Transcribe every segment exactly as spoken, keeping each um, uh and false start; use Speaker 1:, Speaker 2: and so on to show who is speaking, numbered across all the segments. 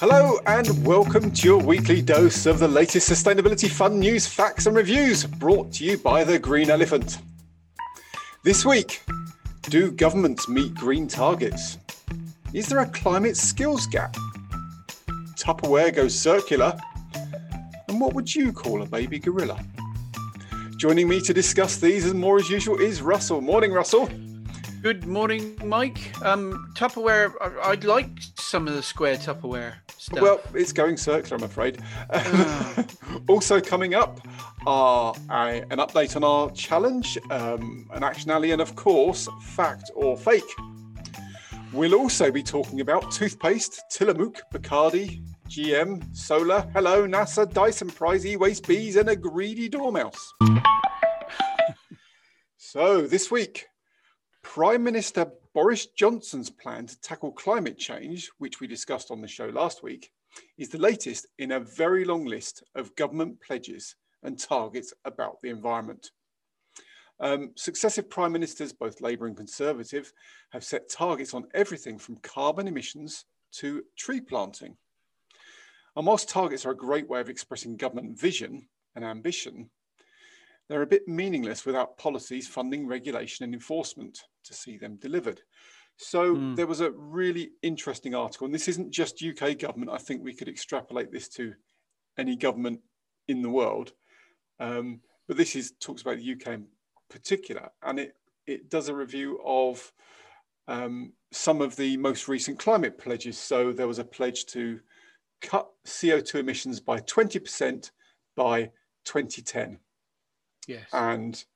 Speaker 1: Hello and welcome to your weekly dose of the latest sustainability fun news, facts and reviews brought to you by the Green Elephant. This week, do governments meet green targets? Is there a climate skills gap? Tupperware goes circular? And what would you call a baby gorilla? Joining me to discuss these and more as usual is Russell. Morning, Russell.
Speaker 2: Good morning, Mike. Um, Tupperware, I'd like some of the square Tupperware stuff.
Speaker 1: Well, it's going circular, I'm afraid.
Speaker 2: Uh.
Speaker 1: Also coming up are a, an update on our challenge, um, an action alley, and of course, fact or fake. We'll also be talking about toothpaste, Tillamook, Bacardi, G M, solar, hello, NASA, Dyson Prize, e-waste bees, and a greedy dormouse. So this week, Prime Minister Boris Johnson's plan to tackle climate change, which we discussed on the show last week, is the latest in a very long list of government pledges and targets about the environment. Um, successive prime ministers, both Labour and Conservative, have set targets on everything from carbon emissions to tree planting. And whilst targets are a great way of expressing government vision and ambition, they're a bit meaningless without policies, funding, regulation and enforcement to see them delivered. So mm. there was a really interesting article, and this isn't just U K government. I think we could extrapolate this to any government in the world. Um, but this is talks about the U K in particular, and it, it does a review of um, some of the most recent climate pledges. So there was a pledge to cut C O two emissions by twenty percent by twenty ten.
Speaker 2: Yes.
Speaker 1: And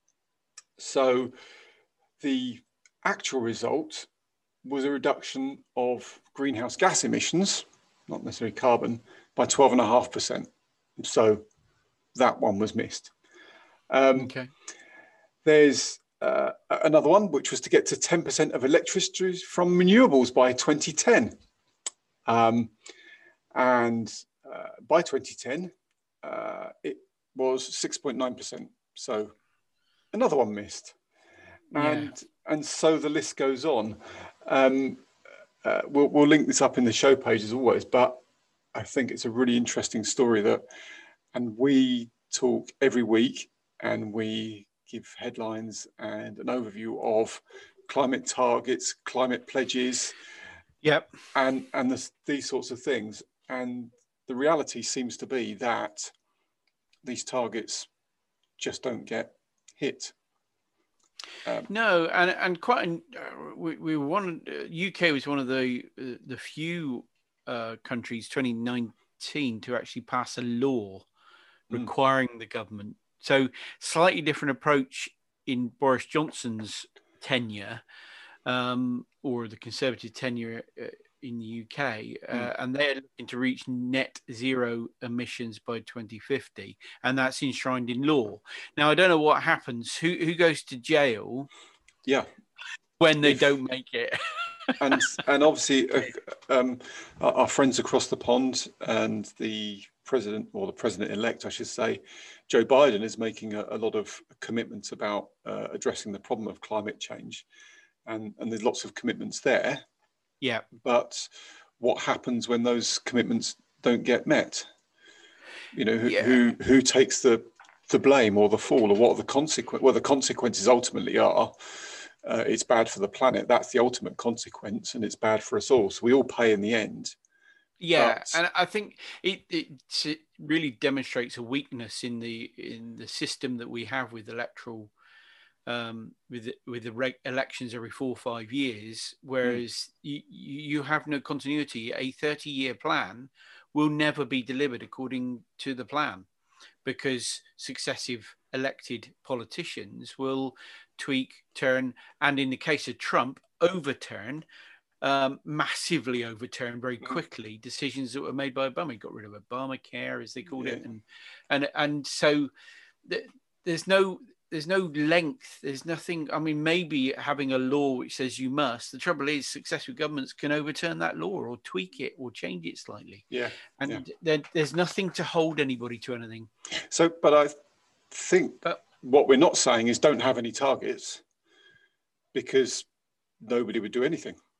Speaker 1: so the actual result was a reduction of greenhouse gas emissions, not necessarily carbon, by twelve point five percent. So that one was missed. Um,
Speaker 2: okay.
Speaker 1: There's uh, another one, which was to get to ten percent of electricity from renewables by twenty ten. Um, and uh, by twenty ten, uh, it was six point nine percent. So another one missed. And yeah. and so the list goes on. Um, uh, we'll, we'll link this up in the show page as always, but I think it's a really interesting story that, and we talk every week and we give headlines and an overview of climate targets, climate pledges,
Speaker 2: yep,
Speaker 1: and, and this, these sorts of things. And the reality seems to be that these targets just don't get hit. Um,
Speaker 2: no, and and quite an, uh, we we were one uh, U K was one of the uh, the few uh, countries twenty nineteen to actually pass a law requiring mm. the government. So slightly different approach in Boris Johnson's tenure, um, or the Conservative tenure uh, in the U K, uh, mm. and they're looking to reach net zero emissions by twenty fifty, and that's enshrined in law. Now, I don't know what happens. Who who goes to jail?
Speaker 1: Yeah,
Speaker 2: when they
Speaker 1: if,
Speaker 2: don't make it.
Speaker 1: and and obviously, uh, um, our, our friends across the pond and the president, or the president-elect, I should say, Joe Biden, is making a, a lot of commitments about uh, addressing the problem of climate change, and and there's lots of commitments there.
Speaker 2: Yeah.
Speaker 1: But what happens when those commitments don't get met? You know, who
Speaker 2: yeah.
Speaker 1: who, who takes the, the blame or the fall, or what are the consequences? Well, the consequences ultimately are uh, it's bad for the planet. That's the ultimate consequence, and it's bad for us all. So we all pay in the end.
Speaker 2: Yeah,
Speaker 1: but...
Speaker 2: and I think it, it it really demonstrates a weakness in the in the system that we have with electoral. Um, with with the reg- elections every four or five years, whereas mm. you, you have no continuity. A thirty-year plan will never be delivered according to the plan, because successive elected politicians will tweak, turn, and in the case of Trump, overturn, um, massively overturn very quickly mm. decisions that were made by Obama. He got rid of Obamacare, as they called yeah. it, and and and so th- there's no. There's no length. There's nothing. I mean, maybe having a law which says you must. The trouble is, successful governments can overturn that law or tweak it or change it slightly.
Speaker 1: Yeah.
Speaker 2: And
Speaker 1: yeah.
Speaker 2: There, there's nothing to hold anybody to anything.
Speaker 1: So, but I think
Speaker 2: but,
Speaker 1: what we're not saying is don't have any targets, because nobody would do anything.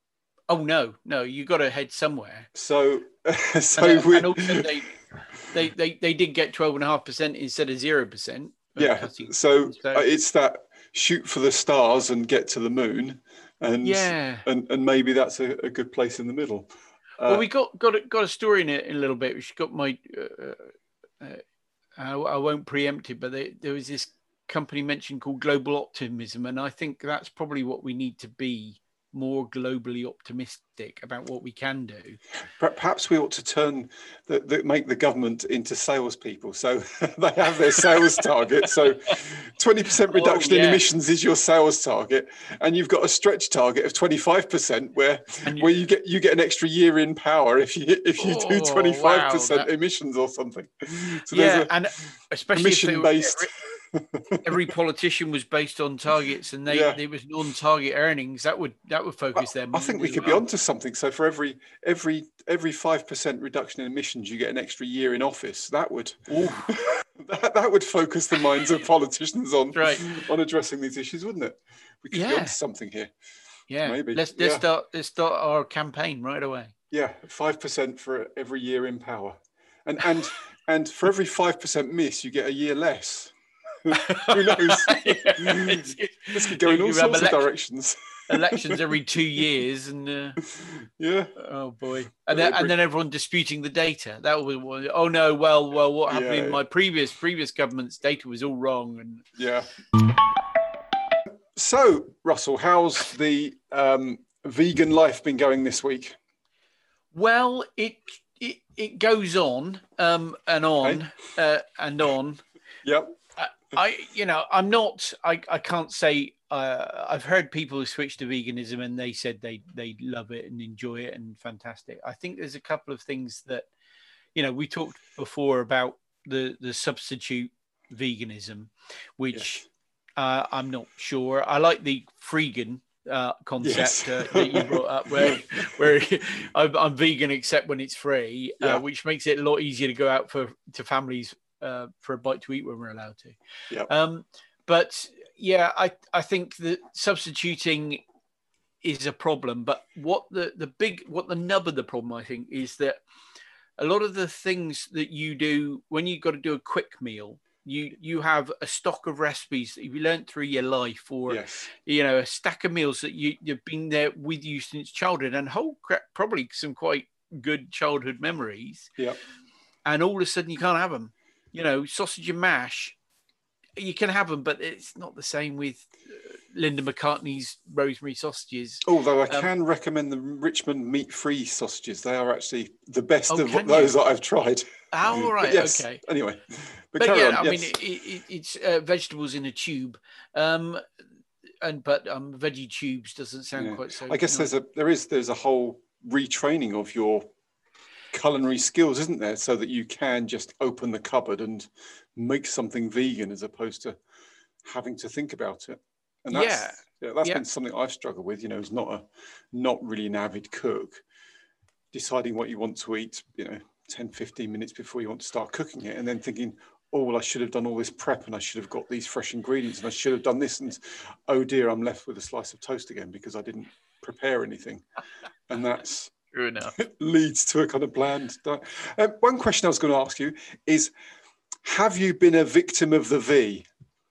Speaker 2: Oh no, no, you got to head somewhere.
Speaker 1: So, so
Speaker 2: and, uh,
Speaker 1: we,
Speaker 2: and also they, they, they, they did get twelve and a half percent instead of zero percent.
Speaker 1: Yeah. So, so it's that shoot for the stars and get to the moon, and
Speaker 2: yeah,
Speaker 1: and and maybe that's a, a good place in the middle.
Speaker 2: Uh, well, we got got a, got a story in it in a little bit. Which got my. Uh, uh, I, I won't preempt it, but they, there was this company mentioned called Global Optimism, and I think that's probably what we need to be, more globally optimistic about what we can do.
Speaker 1: Perhaps we ought to turn the, the make the government into salespeople, so they have their sales target. So twenty percent reduction oh, yeah. in emissions is your sales target, and you've got a stretch target of twenty-five percent, where you, where you get you get an extra year in power if you if you oh, do twenty-five percent wow, that... emissions or something.
Speaker 2: So yeah, a and especially
Speaker 1: emission based.
Speaker 2: Every politician was based on targets, and they yeah. there was non-target earnings. That would that would focus
Speaker 1: well,
Speaker 2: them.
Speaker 1: I think we could well. be onto something. So for every every every five percent reduction in emissions, you get an extra year in office. That would that, that would focus the minds of politicians on right. on addressing these issues, wouldn't it? We could yeah. be onto something here.
Speaker 2: Yeah,
Speaker 1: maybe.
Speaker 2: Let's let's yeah. start let's start our campaign right away.
Speaker 1: Yeah, five percent for every year in power, and and and for every five percent miss, you get a year less. Who knows? yeah, this could go in all sorts of directions.
Speaker 2: Elections every two years, and uh,
Speaker 1: yeah.
Speaker 2: Oh boy, and then, and then everyone disputing the data. That was oh no, well, well, what happened yeah, in my previous previous government's data was all wrong, and
Speaker 1: yeah. So, Russell, how's the um, vegan life been going this week?
Speaker 2: Well, it it, it goes on um, and on okay. uh, and on.
Speaker 1: Yep.
Speaker 2: I, you know, I'm not, I, I can't say, uh, I've heard people who switch to veganism and they said they, they love it and enjoy it and fantastic. I think there's a couple of things that, you know, we talked before about the, the substitute veganism, which yes. uh, I'm not sure. I like the freegan uh, concept yes. uh, that you brought up where, where I'm, I'm vegan except when it's free, yeah. uh, which makes it a lot easier to go out for to families Uh, for a bite to eat when we're allowed to.
Speaker 1: Yep.
Speaker 2: Um, but yeah, I, I think that substituting is a problem. But what the, the big, what the nub of the problem, I think, is that a lot of the things that you do when you've got to do a quick meal, you you have a stock of recipes that you've learned through your life, or
Speaker 1: yes.
Speaker 2: you know, a stack of meals that you, you've been there with you since childhood, and whole crap, probably some quite good childhood memories.
Speaker 1: Yeah.
Speaker 2: And all of a sudden you can't have them. You know, sausage and mash, you can have them, but it's not the same with Linda McCartney's rosemary sausages.
Speaker 1: Although I um, can recommend the Richmond meat-free sausages. They are actually the best
Speaker 2: oh,
Speaker 1: of those you? that I've tried.
Speaker 2: Oh, all right,
Speaker 1: yes,
Speaker 2: okay.
Speaker 1: Anyway,
Speaker 2: but, but yeah, on, I yes. mean, it, it, it's uh, vegetables in a tube, um, and but um, veggie tubes doesn't sound yeah. quite so.
Speaker 1: I guess there's a there is there's a whole retraining of your culinary skills, isn't there, so that you can just open the cupboard and make something vegan as opposed to having to think about it. And that's yeah, yeah that's yeah. been something I've struggled with, you know, as not a not really an avid cook, deciding what you want to eat, you know, ten, fifteen minutes before you want to start cooking it, and then thinking, oh well, I should have done all this prep and I should have got these fresh ingredients and I should have done this, and oh dear, I'm left with a slice of toast again because I didn't prepare anything. And that's
Speaker 2: true enough.
Speaker 1: leads to a kind of bland diet. Um, one question I was going to ask you is, have you been a victim of the V?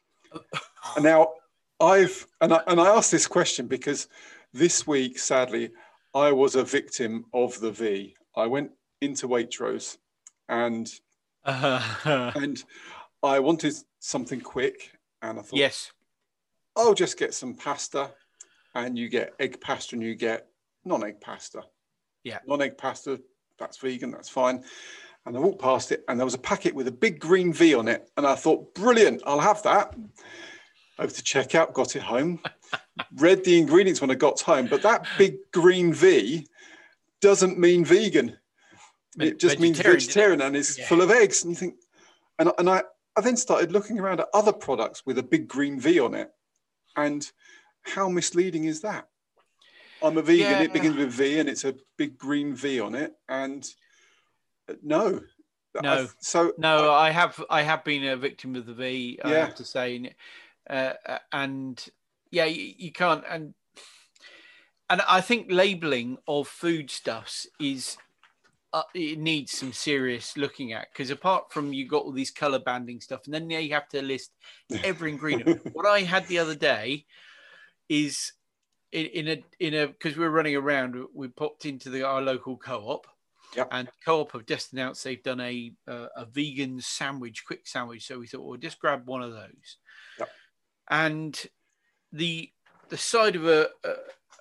Speaker 1: Now, I've, and I, and I asked this question because this week, sadly, I was a victim of the V. I went into Waitrose and, uh-huh. and I wanted something quick, and I thought,
Speaker 2: yes,
Speaker 1: I'll just get some pasta, and you get egg pasta and you get non-egg pasta.
Speaker 2: Yeah,
Speaker 1: non-egg pasta, that's vegan, that's fine. And I walked past it and there was a packet with a big green V on it. And I thought, brilliant, I'll have that. Over to checkout, got it home, read the ingredients when I got home. But that big green V doesn't mean vegan. It just means vegetarian and is yeah. full of eggs. And you think, and, and I, I then started looking around at other products with a big green V on it. And how misleading is that? I'm a vegan, yeah. It begins with V and it's a big green V on it. And no.
Speaker 2: No, I,
Speaker 1: so
Speaker 2: no, I, I have I have been a victim of the V, I
Speaker 1: yeah.
Speaker 2: have to say. Uh, and yeah, you, you can't, and and I think labeling of foodstuffs is uh, it needs some serious looking at, because apart from you got all these color banding stuff, and then you have to list every ingredient. What I had the other day is in, in a in a because we were running around, we popped into the our local co-op.
Speaker 1: Yep.
Speaker 2: And Co-op have just announced they've done a uh, a vegan sandwich, quick sandwich. So we thought, well, just grab one of those.
Speaker 1: Yep.
Speaker 2: And the the side of a, a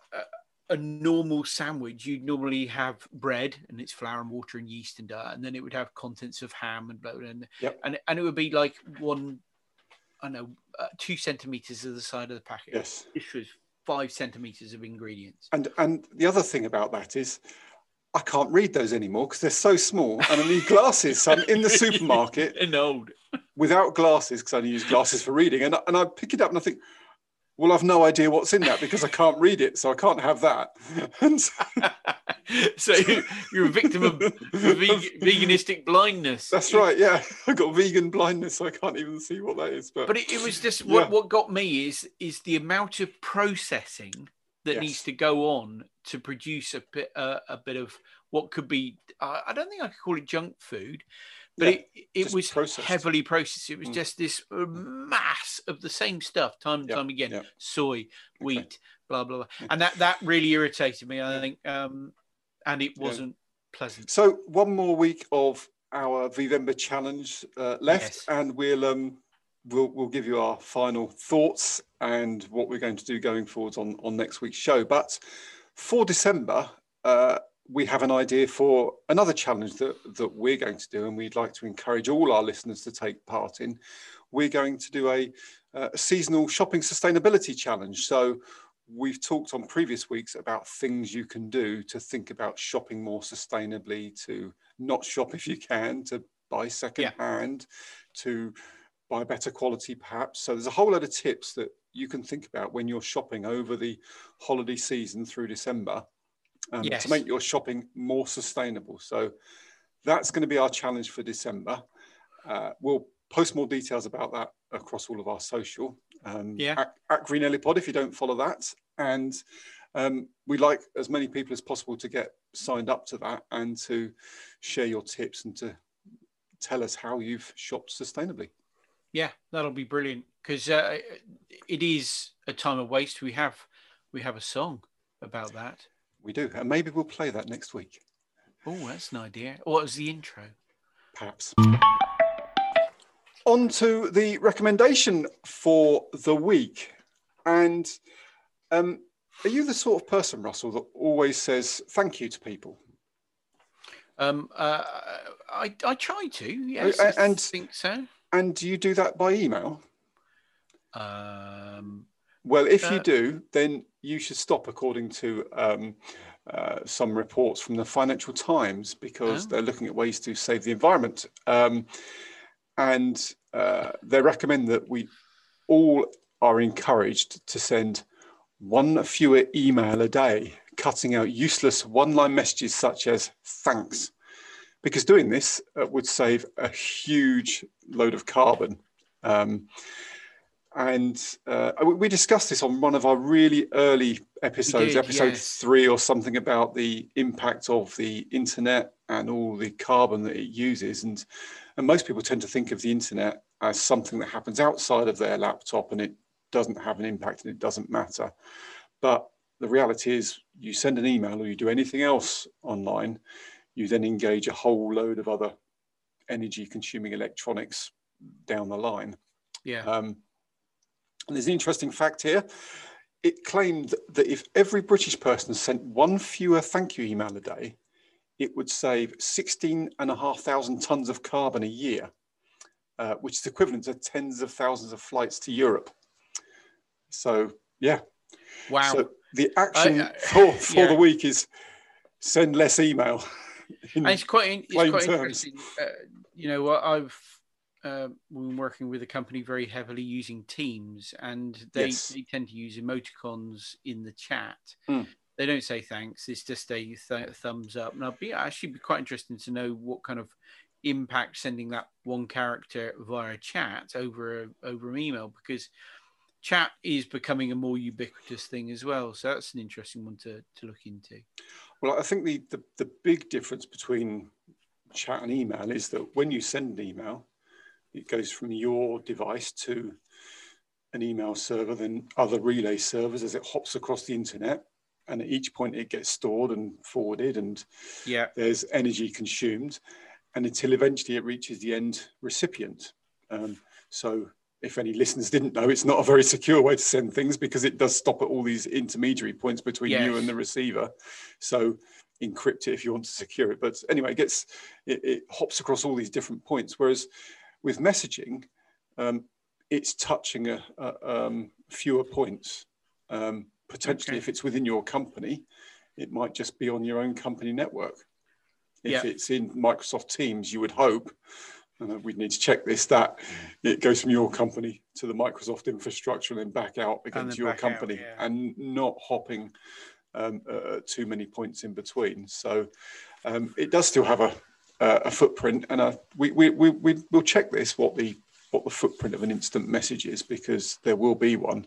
Speaker 2: a normal sandwich, you'd normally have bread, and it's flour and water and yeast and uh, and then it would have contents of ham and blah, blah, and
Speaker 1: yep.
Speaker 2: and and it would be like one, I don't know, uh, two centimeters of the side of the packet.
Speaker 1: Yes.
Speaker 2: This was five centimeters of ingredients.
Speaker 1: And and the other thing about that is, I can't read those anymore because they're so small, and I need glasses. So I'm in the supermarket
Speaker 2: and old
Speaker 1: without glasses because I only use glasses for reading, and and I pick it up and I think, well, I've no idea what's in that because I can't read it, so I can't have that. And so,
Speaker 2: so you're a victim of veg- veganistic blindness.
Speaker 1: That's right. Yeah, I've got vegan blindness, so I can't even see what that is. But
Speaker 2: but it, it was just
Speaker 1: yeah.
Speaker 2: what what got me is is the amount of processing that
Speaker 1: Yes.
Speaker 2: needs to go on to produce a bit uh, a bit of what could be. Uh, I don't think I could call it junk food, but
Speaker 1: Yeah,
Speaker 2: it it was
Speaker 1: processed.
Speaker 2: heavily processed. It was
Speaker 1: Mm.
Speaker 2: just this mass of the same stuff time and
Speaker 1: Yep,
Speaker 2: time again:
Speaker 1: yep.
Speaker 2: soy, wheat,
Speaker 1: Okay.
Speaker 2: blah blah blah,
Speaker 1: Yeah.
Speaker 2: and that that really irritated me. I
Speaker 1: Yeah.
Speaker 2: think, um, and it
Speaker 1: Yeah.
Speaker 2: wasn't pleasant.
Speaker 1: So one more week of our Vivember challenge uh, left,
Speaker 2: Yes.
Speaker 1: and we'll um we'll we'll give you our final thoughts and what we're going to do going forwards on on next week's show. But for December, uh, we have an idea for another challenge that that we're going to do, and we'd like to encourage all our listeners to take part in. We're going to do a, uh, a seasonal shopping sustainability challenge. So we've talked on previous weeks about things you can do to think about shopping more sustainably, to not shop if you can, to buy second hand, to buy better quality perhaps. So there's a whole lot of tips that you can think about when you're shopping over the holiday season through December um,
Speaker 2: Yes.
Speaker 1: to make your shopping more sustainable. So that's going to be our challenge for December. Uh, we'll post more details about that across all of our social. Um,
Speaker 2: Yeah.
Speaker 1: at, at Green Ellie Pod if you don't follow that. And um, we'd like as many people as possible to get signed up to that and to share your tips and to tell us how you've shopped sustainably.
Speaker 2: Yeah, that'll be brilliant, because uh, it is a time of waste. We have we have a song about that.
Speaker 1: We do, and maybe we'll play that next week.
Speaker 2: Oh, that's an idea. What was the intro?
Speaker 1: Perhaps. On to the recommendation for the week. And um, are you the sort of person, Russell, that always says thank you to people?
Speaker 2: Um, uh, I I try to. Yes, I
Speaker 1: and
Speaker 2: think so.
Speaker 1: And do you do that by email?
Speaker 2: Um,
Speaker 1: well, if
Speaker 2: uh,
Speaker 1: you do, then you should stop, according to um, uh, some reports from the Financial Times, because
Speaker 2: oh.
Speaker 1: they're looking at ways to save the environment. Um, and uh, they recommend that we all are encouraged to send one fewer email a day, cutting out useless one-line messages such as thanks, because doing this uh, would save a huge load of carbon. Um, and uh, we discussed this on one of our really early episodes,
Speaker 2: did,
Speaker 1: episode
Speaker 2: yes.
Speaker 1: three or something, about the impact of the internet and all the carbon that it uses. And, and most people tend to think of the internet as something that happens outside of their laptop and it doesn't have an impact and it doesn't matter. But the reality is, you send an email or you do anything else online, you then engage a whole load of other energy consuming electronics down the line.
Speaker 2: Yeah.
Speaker 1: Um, and there's an interesting fact here. It claimed that if every British person sent one fewer thank you email a day, it would save sixteen and a half thousand tons of carbon a year, uh, which is equivalent to tens of thousands of flights to Europe. So, yeah.
Speaker 2: Wow.
Speaker 1: So the action
Speaker 2: I, I,
Speaker 1: for, for
Speaker 2: yeah.
Speaker 1: the week is send less email.
Speaker 2: And it's quite, it's quite
Speaker 1: terms.
Speaker 2: interesting. Uh, you know, I've uh, been working with a company very heavily using Teams, and they,
Speaker 1: Yes.
Speaker 2: they tend to use emoticons in the chat.
Speaker 1: Mm.
Speaker 2: They don't say thanks. It's just a th- thumbs up. And I'd be actually be quite interested to know what kind of impact sending that one character via chat over a, over an email, because chat is becoming a more ubiquitous thing as well. So that's an interesting one to, to look into.
Speaker 1: Well, I think the, the, the big difference between chat and email is that when you send an email, it goes from your device to an email server, then other relay servers as it hops across the internet. And at each point it gets stored and forwarded, and
Speaker 2: yeah,
Speaker 1: there's energy consumed, and until eventually it reaches the end recipient. Um, so if any listeners didn't know, it's not a very secure way to send things because it does stop at all these intermediary points between
Speaker 2: yes.
Speaker 1: you and the receiver. So encrypt it if you want to secure it. But anyway, it gets it, it hops across all these different points. Whereas with messaging, um, it's touching a, a um, fewer points. Um, potentially,
Speaker 2: okay.
Speaker 1: if it's within your company, it might just be on your own company network. If
Speaker 2: yeah.
Speaker 1: it's in Microsoft Teams, you would hope, and we'd need to check this, that it goes from your company to the Microsoft infrastructure and then back out again to your company,
Speaker 2: out, yeah.
Speaker 1: and not hopping um, uh, too many points in between. So um, it does still have a, uh, a footprint, and a, we, we, we, we, we'll check this, what the, what the footprint of an instant message is, because there will be one.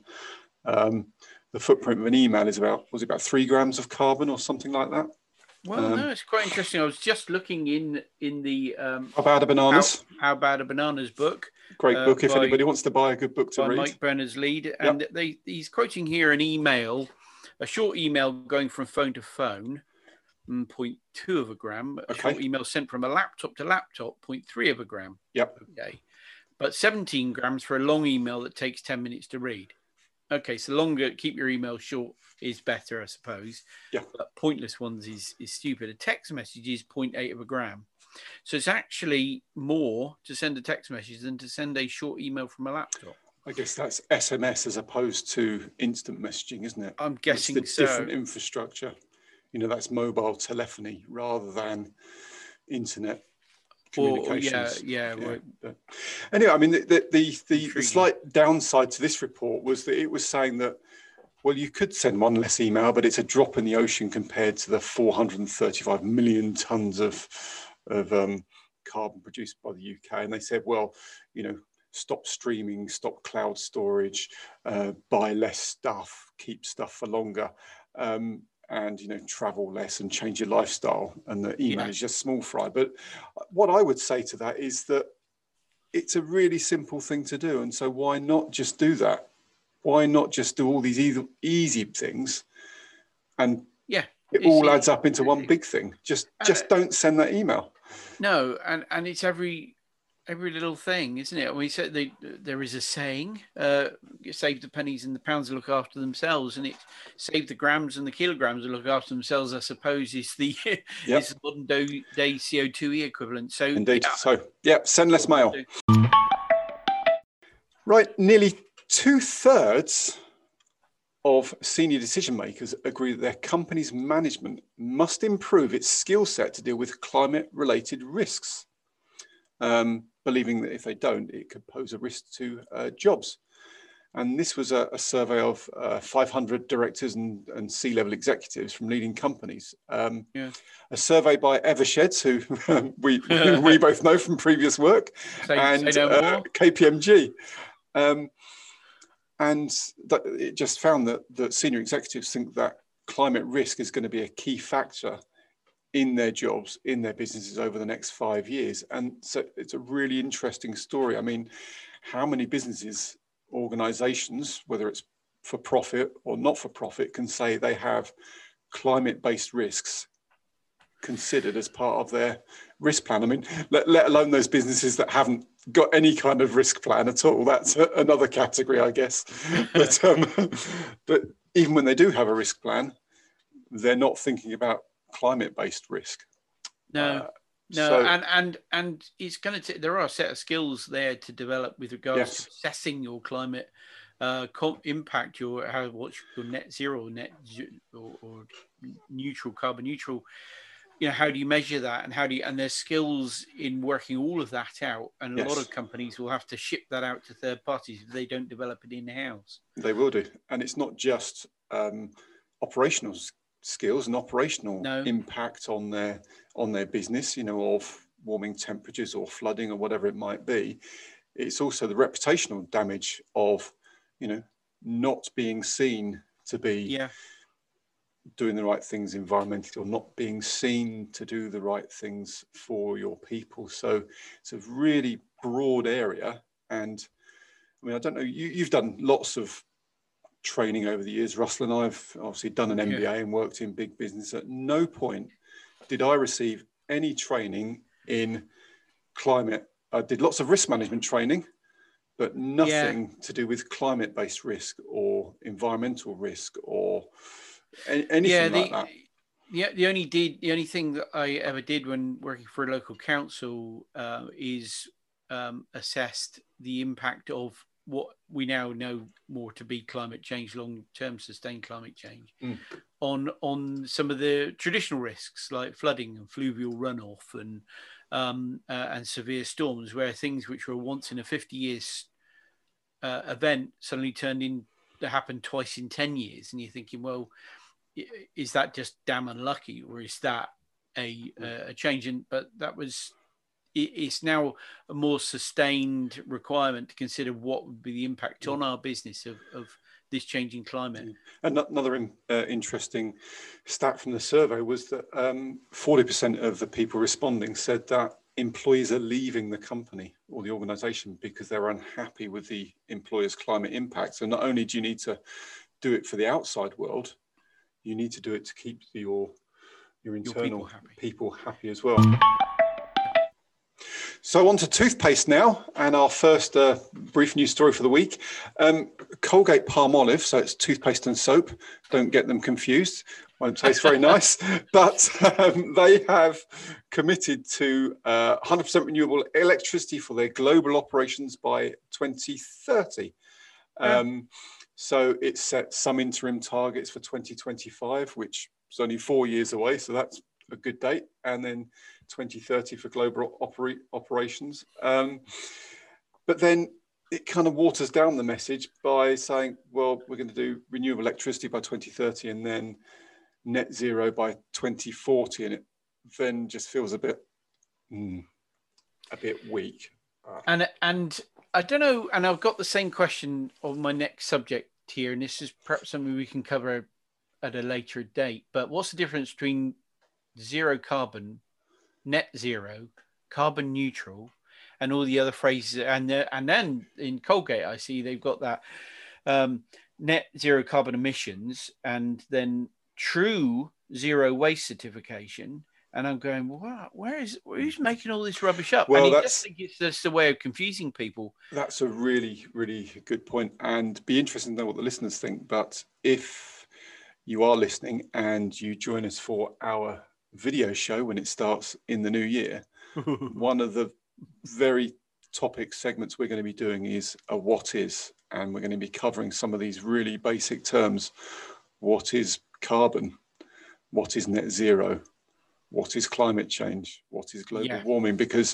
Speaker 1: Um, the footprint of an email is about, was it about three grams of carbon or something like that?
Speaker 2: Well,
Speaker 1: um,
Speaker 2: no, it's quite interesting. I was just looking in in the um,
Speaker 1: How Bad Are Bananas?
Speaker 2: How, How Bad Are Bananas book.
Speaker 1: Great
Speaker 2: uh,
Speaker 1: book if
Speaker 2: by,
Speaker 1: anybody wants to buy a good book to
Speaker 2: by
Speaker 1: read.
Speaker 2: Mike Berners-Lee, and yep. they he's quoting here an email, a short email going from phone to phone, zero point two of a gram. A
Speaker 1: okay.
Speaker 2: short email sent from a laptop to laptop, zero point three of a gram.
Speaker 1: Yep.
Speaker 2: Okay, but seventeen grams for a long email that takes ten minutes to read. Okay, so longer, keep your email short is better, I suppose.
Speaker 1: Yeah.
Speaker 2: But pointless ones is, is stupid. A text message is zero point eight of a gram. So it's actually more to send a text message than to send a short email from a laptop.
Speaker 1: I guess that's S M S as opposed to instant messaging, isn't it?
Speaker 2: I'm guessing
Speaker 1: it's the
Speaker 2: so.
Speaker 1: different infrastructure. You know, that's mobile telephony rather than internet communications.
Speaker 2: Or, yeah, yeah. yeah.
Speaker 1: But anyway, I mean, the the, the, the, the slight downside to this report was that it was saying that, well, you could send one less email, but it's a drop in the ocean compared to the four hundred thirty-five million tons of, of um, carbon produced by the U K. And they said, well, you know, stop streaming, stop cloud storage, uh, buy less stuff, keep stuff for longer. Um, and, you know, travel less and change your lifestyle. And the email yeah. is just small fry. But what I would say to that is that it's a really simple thing to do. And so why not just do that? Why not just do all these easy, easy things? And
Speaker 2: yeah,
Speaker 1: it all adds up into one big thing. Just just uh, don't send that email.
Speaker 2: No, and, and it's every every little thing, isn't it? We said they, there is a saying, uh, save the pennies and the pounds to look after themselves, and it save the grams and the kilograms to look after themselves, I suppose, is the yep. is the modern day C O two E equivalent. So
Speaker 1: indeed.
Speaker 2: Yeah.
Speaker 1: So yeah, send less mail. Right, nearly two thirds of senior decision makers agree that their company's management must improve its skill set to deal with climate related risks. Um, believing that if they don't, it could pose a risk to uh, jobs. And this was a, a survey of uh, five hundred directors and, and C-level executives from leading companies. Um,
Speaker 2: yeah.
Speaker 1: A survey by Eversheds, who we, we both know from previous work,
Speaker 2: say,
Speaker 1: and
Speaker 2: say no
Speaker 1: uh, K P M G. Um, and that, it just found that, that senior executives think that climate risk is going to be a key factor in their jobs, in their businesses over the next five years. And so it's a really interesting story. I mean, how many businesses, organizations, whether it's for profit or not for profit, can say they have climate-based risks considered as part of their risk plan? I mean, let, let alone those businesses that haven't got any kind of risk plan at all. That's a, another category, I guess. But, um, but even when they do have a risk plan, they're not thinking about climate-based risk.
Speaker 2: No,
Speaker 1: uh,
Speaker 2: no,
Speaker 1: so,
Speaker 2: and and and it's going to. There are a set of skills there to develop with regards
Speaker 1: yes.
Speaker 2: to assessing your climate uh, impact, your how what's your net zero, net or, or neutral, carbon neutral. You know, how do you measure that, and how do you? And there's skills in working all of that out. And a
Speaker 1: yes.
Speaker 2: lot of companies will have to ship that out to third parties if they don't develop it in house.
Speaker 1: They will do, and it's not just um, operational skills and operational
Speaker 2: no.
Speaker 1: impact on their on their business, you know, of warming temperatures or flooding or whatever it might be. It's also the reputational damage of, you know, not being seen to be
Speaker 2: yeah.
Speaker 1: doing the right things environmentally, or not being seen to do the right things for your people. So it's a really broad area. And I mean, I don't know, you, you've done lots of training over the years, Russell, and I've obviously done an M B A yeah. and worked in big business. At no point did I receive any training in climate. I did lots of risk management training, but nothing yeah. to do with climate-based risk or environmental risk or any, anything
Speaker 2: yeah, the,
Speaker 1: like that.
Speaker 2: Yeah, the only did the only thing that I ever did when working for a local council uh, is um, assessed the impact of what we now know more to be climate change, long-term sustained climate change, mm. on on some of the traditional risks like flooding and fluvial runoff and um, uh, and severe storms, where things which were once in a fifty years uh, event suddenly turned in to happen twice in ten years, and you're thinking, well, is that just damn unlucky, or is that a a change? In, but that was. It's now a more sustained requirement to consider what would be the impact on our business of, of this changing climate.
Speaker 1: And another in, uh, interesting stat from the survey was that um, forty percent of the people responding said that employees are leaving the company or the organisation because they're unhappy with the employer's climate impact. So not only do you need to do it for the outside world, you need to do it to keep your, your internal your people, happy. people happy as well. So on to toothpaste now, and our first uh, brief news story for the week. Um, Colgate Palmolive, so it's toothpaste and soap. Don't get them confused. Won't taste very nice, but um, they have committed to uh, one hundred percent renewable electricity for their global operations by twenty thirty. Um, yeah. So it set some interim targets for twenty twenty-five, which is only four years away. So that's a good date. And then twenty thirty for global oper operations. Um, but then it kind of waters down the message by saying, well, we're going to do renewable electricity by twenty thirty and then net zero by twenty forty. And it then just feels a bit, mm, a bit weak. Uh,
Speaker 2: and, and I don't know, and I've got the same question on my next subject here, and this is perhaps something we can cover at a later date, but what's the difference between zero carbon, net zero, carbon neutral, and all the other phrases? And uh, and then in Colgate, I see they've got that um, net zero carbon emissions, and then true zero waste certification. And I'm going, well, where is who's making all this rubbish up?
Speaker 1: Well,
Speaker 2: and
Speaker 1: that's
Speaker 2: just think it's just a way of confusing people.
Speaker 1: That's a really, really good point, and be interesting to know what the listeners think. But if you are listening and you join us for our video show when it starts in the new year, one of the very topic segments we're going to be doing is a what is, and we're going to be covering some of these really basic terms. What is carbon? What is net zero? What is climate change? What is global yeah. warming? Because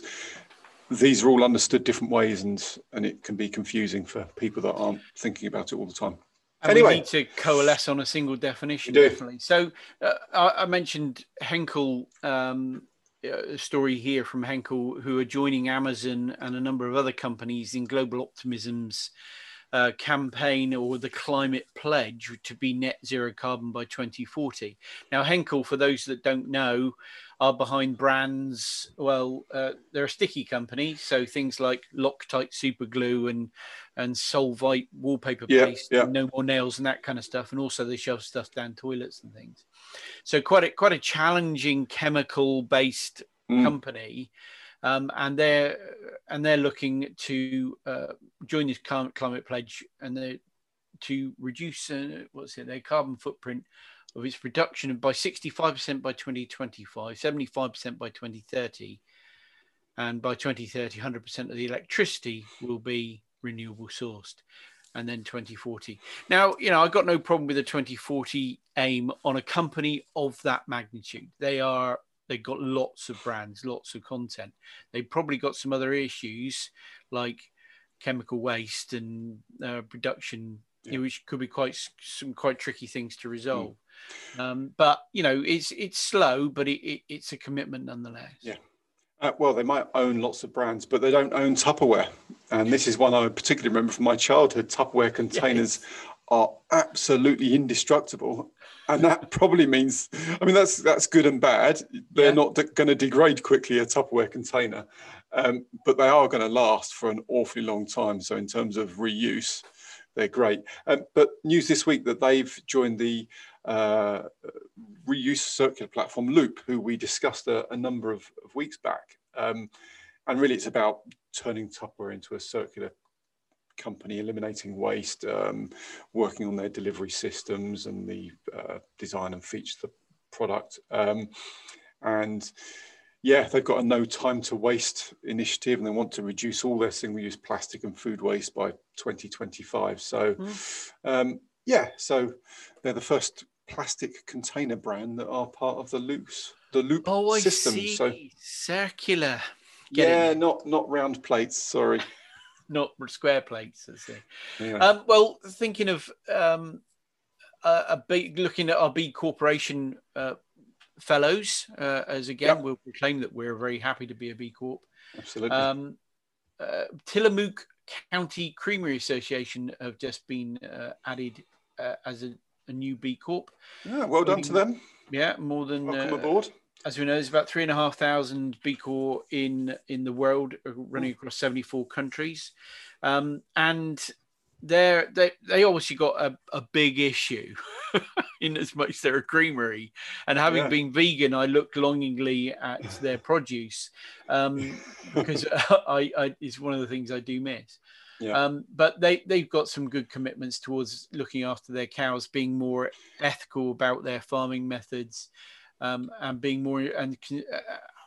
Speaker 1: these are all understood different ways, and and it can be confusing for people that aren't thinking about it all the time.
Speaker 2: And
Speaker 1: anyway,
Speaker 2: we need to coalesce on a single definition, definitely. So uh, I, I mentioned Henkel, um, a story here from Henkel, who are joining Amazon and a number of other companies in Global Optimism's uh, campaign, or the climate pledge, to be net zero carbon by twenty forty. Now, Henkel, for those that don't know, are behind brands. Well, uh, they're a sticky company, so things like Loctite super glue and and Solvite wallpaper
Speaker 1: yeah,
Speaker 2: paste,
Speaker 1: yeah.
Speaker 2: and No More Nails and that kind of stuff. And also they shove stuff down toilets and things. So quite a quite a challenging chemical based mm. company. Um, and they're and they're looking to uh, join this climate, climate pledge, and they to reduce uh, what's it their carbon footprint of its production by sixty-five percent by twenty twenty-five, seventy-five percent by twenty thirty, and by twenty thirty, one hundred percent of the electricity will be renewable sourced, and then twenty forty. Now, you know, I've got no problem with a twenty forty aim on a company of that magnitude. They are They've got lots of brands, lots of content. They've probably got some other issues like chemical waste and uh, production, yeah. which could be quite some quite tricky things to resolve. Mm. Um, but you know, it's it's slow, but it, it, it's a commitment nonetheless.
Speaker 1: Yeah. Uh, well, they might own lots of brands, but they don't own Tupperware. And this is one I particularly remember from my childhood. Tupperware containers yes. are absolutely indestructible. And that probably means, I mean, that's that's good and bad. They're yeah. not de- going to degrade quickly, a Tupperware container, um, but they are going to last for an awfully long time. So in terms of reuse, they're great. Um, but news this week that they've joined the uh, reuse circular platform Loop, who we discussed a, a number of, of weeks back. Um, and really, it's about turning Tupperware into a circular company, eliminating waste, um, working on their delivery systems and the uh, design and feature of the product. Um, and yeah, they've got a no time to waste initiative, and they want to reduce all their single-use plastic and food waste by twenty twenty-five. So mm. um, yeah, so they're the first plastic container brand that are part of the Loop, the Loop
Speaker 2: oh, I
Speaker 1: system.
Speaker 2: See.
Speaker 1: So
Speaker 2: circular. Get
Speaker 1: yeah,
Speaker 2: it?
Speaker 1: not not round plates, sorry.
Speaker 2: Not square plates, I see.
Speaker 1: Yeah.
Speaker 2: Um, well, thinking of um, a, a B, looking at our B Corporation uh, fellows, uh, as again, yep. we'll proclaim that we're very happy to be a B Corp.
Speaker 1: Absolutely.
Speaker 2: Um, uh, Tillamook County Creamery Association have just been uh, added uh, as a, a new B Corp.
Speaker 1: Yeah, well done to them.
Speaker 2: Yeah, more than
Speaker 1: welcome
Speaker 2: uh,
Speaker 1: aboard.
Speaker 2: As we know, there's about three and a half thousand B Corp in in the world, running across seventy-four countries, um, and they're, they they obviously got a, a big issue in as much they're a creamery. And having yeah. been vegan, I looked longingly at their produce um, because I, I it's one of the things I do miss. Yeah. Um, but they they've got some good commitments towards looking after their cows, being more ethical about their farming methods. Um, and being more and uh,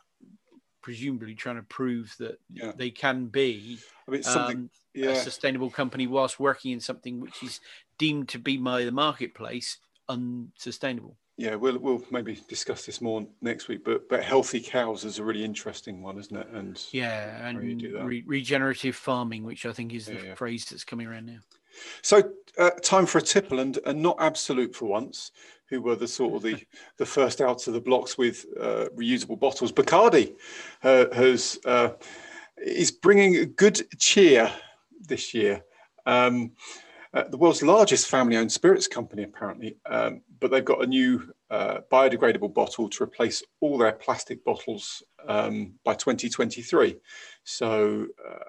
Speaker 2: presumably trying to prove that yeah. they can be
Speaker 1: I mean, something,
Speaker 2: um,
Speaker 1: yeah.
Speaker 2: a sustainable company whilst working in something which is deemed to be by the marketplace unsustainable.
Speaker 1: Yeah, we'll we'll maybe discuss this more next week. But but healthy cows is a really interesting one, isn't it? And
Speaker 2: yeah, and re- regenerative farming, which I think is the yeah, yeah. phrase that's coming around now.
Speaker 1: So uh, time for a tipple, and, and not Absolute for once, who were the sort of the, the first out of the blocks with uh, reusable bottles. Bacardi uh, has uh, is bringing good cheer this year. Um, uh, the world's largest family-owned spirits company, apparently, um, but they've got a new uh, biodegradable bottle to replace all their plastic bottles um, by twenty twenty-three. So.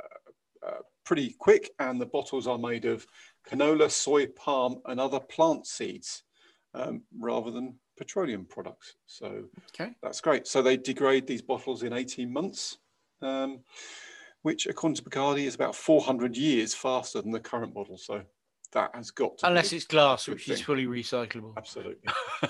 Speaker 1: Uh, uh, pretty quick, and the bottles are made of canola, soy, palm, and other plant seeds um, rather than petroleum products. So okay. that's great. So they degrade these bottles in eighteen months, um, which according to Bacardi is about four hundred years faster than the current bottle. So that has got to
Speaker 2: unless
Speaker 1: be
Speaker 2: it's glass, which
Speaker 1: thing.
Speaker 2: is fully recyclable.
Speaker 1: Absolutely.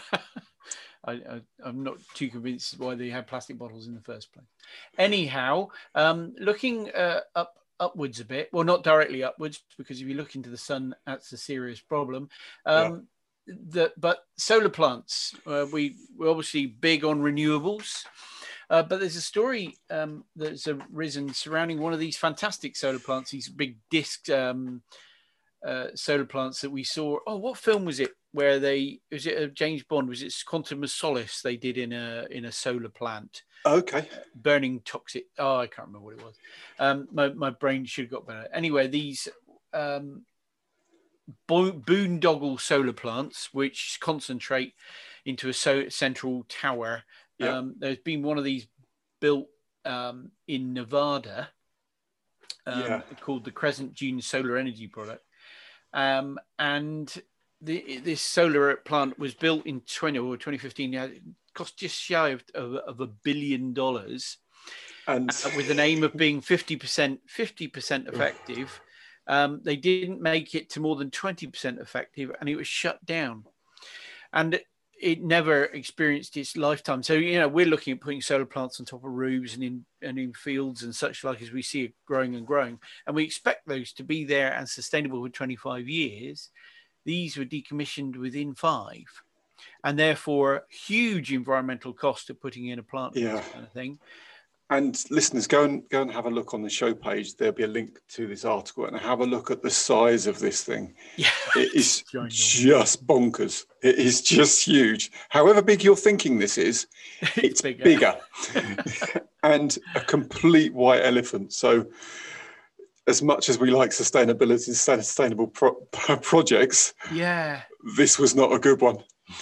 Speaker 2: I, I, I'm not too convinced why they have plastic bottles in the first place. Anyhow, um, looking uh, up upwards a bit, well, not directly upwards, because if you look into the sun, that's a serious problem. Um, yeah. the, but solar plants, uh, we, we're obviously big on renewables, uh, but there's a story um, that's arisen surrounding one of these fantastic solar plants, these big disc um, uh, solar plants that we saw. Oh, what film was it? Where they was it a James Bond? Was it Quantum of Solace? They did in a in a solar plant.
Speaker 1: Okay.
Speaker 2: Uh, burning toxic. Oh, I can't remember what it was. Um, my my brain should have got better. Anyway, these um, bo- boondoggle solar plants, which concentrate into a so- central tower.
Speaker 1: Yeah.
Speaker 2: Um, there's been one of these built um, in Nevada, um, yeah. called the Crescent Dune Solar Energy Product, um, and The, this solar plant was built in twenty or twenty fifteen. It cost just shy of, of, of a billion dollars,
Speaker 1: and
Speaker 2: uh, with an aim of being fifty percent fifty percent effective. Um, they didn't make it to more than twenty percent effective, and it was shut down. And it never experienced its lifetime. So, you know, we're looking at putting solar plants on top of roofs and in and in fields and such like, as we see it growing and growing, and we expect those to be there and sustainable for twenty-five years. These were decommissioned within five, and therefore huge environmental cost of putting in a plant.
Speaker 1: Yeah.
Speaker 2: This kind of thing.
Speaker 1: And listeners, go and go and have a look on the show page. There'll be a link to this article, and have a look at the size of this thing.
Speaker 2: Yeah,
Speaker 1: it is just bonkers. It is just huge. However big you're thinking this is, it's, it's bigger, bigger. And a complete white elephant. So as much as we like sustainability and sustainable pro projects,
Speaker 2: yeah,
Speaker 1: this was not a good one.